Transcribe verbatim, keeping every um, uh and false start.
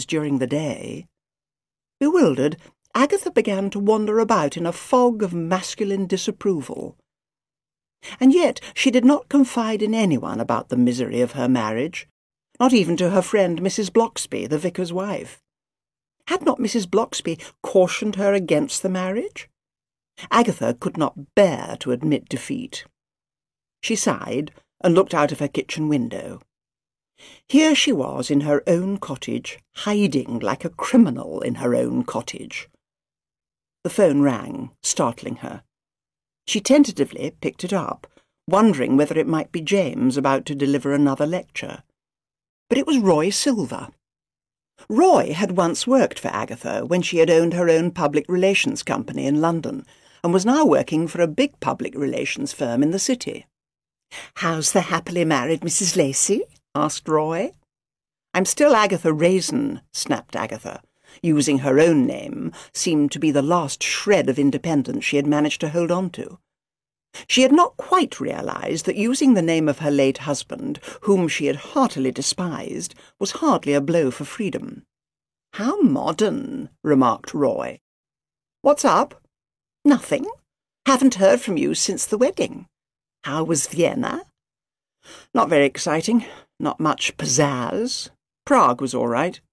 during the day. Bewildered, Agatha began to wander about in a fog of masculine disapproval. And yet she did not confide in anyone about the misery of her marriage, not even to her friend Missus Blocksby, the vicar's wife. Had not Missus Blocksby cautioned her against the marriage? Agatha could not bear to admit defeat. She sighed and looked out of her kitchen window. Here she was in her own cottage, hiding like a criminal in her own cottage. The phone rang, startling her. She tentatively picked it up, wondering whether it might be James about to deliver another lecture. But it was Roy Silver. Roy had once worked for Agatha when she had owned her own public relations company in London, and was now working for a big public relations firm in the city. "How's the happily married Missus Lacey?" asked Roy. "I'm still Agatha Raisin," snapped Agatha. Using her own name seemed to be the last shred of independence she had managed to hold on to. She had not quite realized that using the name of her late husband, whom she had heartily despised, was hardly a blow for freedom. "How modern," remarked Roy. "What's up?" "Nothing. Haven't heard from you since the wedding. How was Vienna?" "Not very exciting. Not much pizzazz. Prague was all right."